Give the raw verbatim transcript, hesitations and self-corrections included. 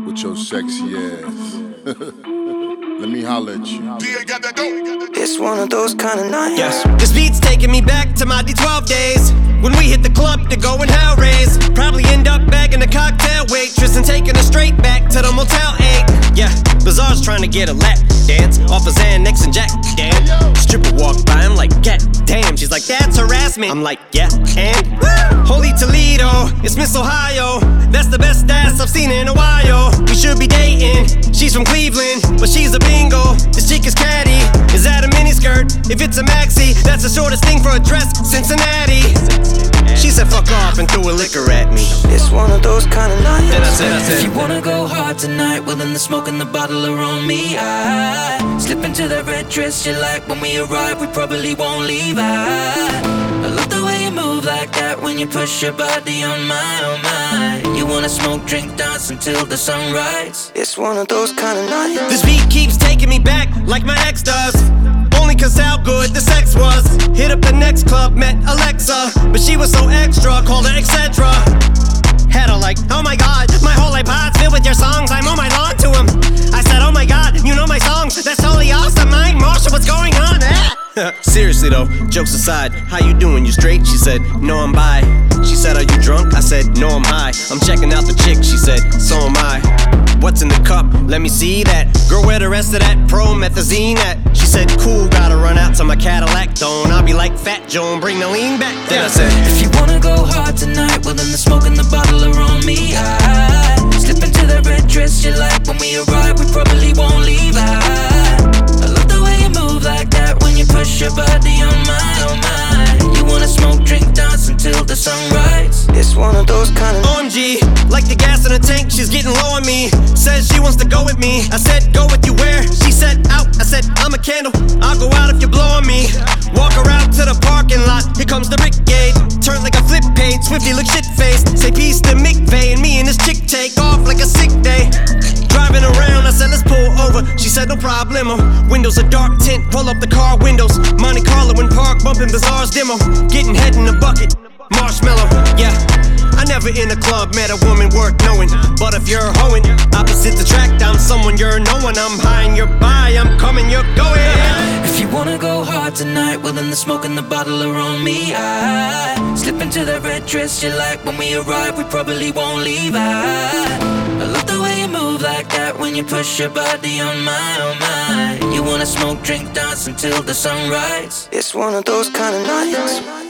with your sexy ass. Let me holler at you. It's one of those kind of nights. Yes. This beat's taking me back to my D twelve days, when we hit the club to go and hell raise. Probably end up bagging a cocktail waitress and taking her straight back to the Motel eight. Yeah, Bizarre's trying to get a lap dance off of Xanax and Jack. Damn, stripper walked by, I'm like, God damn. She's like, that's harassment. I'm like, yeah, and woo! Holy Toledo, it's Miss Ohio. That's the best ass I've seen in a while. We should be dating. She's from Cleveland, but she's a bingo. This chick is catty. Is that a miniskirt? If it's a maxi, that's the shortest thing for a dress. Cincinnati. She said fuck off and threw a liquor at me. It's one of those kind of nights. Then I said, I said, if you wanna go hard tonight, well then the smoke and the bottle are on me. I slip into that red dress you like. When we arrive, we probably won't leave. I, I love the way you move like that when you push your body on my, on my. You wanna smoke, drink, dance until the sunrise. It's one of those kind of nights. This beat keeps taking me back like my ex does. Only cause how good the sex was. Hit up the next club, met Alexa, but she was so extra, called her et cetera. Had her like, oh my god, my whole iPod's filled with your songs. I'm on my lawn to him. I said, oh my god, you know my songs. That's totally awesome, Mike Marshall, what's going on? Ah. Seriously though, jokes aside, how you doing? You straight? She said, no, I'm bi. She said, are you drunk? I said, no, I'm high. I'm checking out the chick. She said, so am I. What's in the cup? Let me see that. Girl, where the rest of that promethazine at? She said, cool, gotta run out to my Cadillac. Don't I'll be like Fat Joan, bring the lean back. Then I said, if you wanna go hard tonight, well then the smoke and the bottle are on me. I slip into that red dress you like. When we arrive, we probably won't leave. I, I love the way you move like that when you push your body on my, on mine. You wanna smoke, drink, dance until the sunrise. It's one of those kind of O M G, like the gas in the tank, she's getting low on me. Says she wants to go with me. I said, go with you where? She said, out. I said, I'm a candle. I'll go out if you blow on me. Walk her out to the parking lot. Here comes the brigade. Turn like a flip page. Swifty look shit-faced. Say peace to McVeigh. And me and this chick take off like a sick day. Driving around, I said, let's pull over. She said, no problemo. Windows are dark tint. Pull up the car windows. Monte Carlo in park. Bumping Bizarre's demo. Getting head in the bucket. Marshmallow, yeah. I never in a club met a woman worth knowing. But if you're hoeing, opposite attract, I'm someone you're knowing. I'm high and you're by, I'm coming, you're going. If you wanna go hard tonight, well then the smoke and the bottle are on me. I slip into that red dress you like. When we arrive, we probably won't leave. I, I love the way you move like that when you push your body on my, on my. You wanna smoke, drink, dance until the sunrise. It's one of those kind of nights.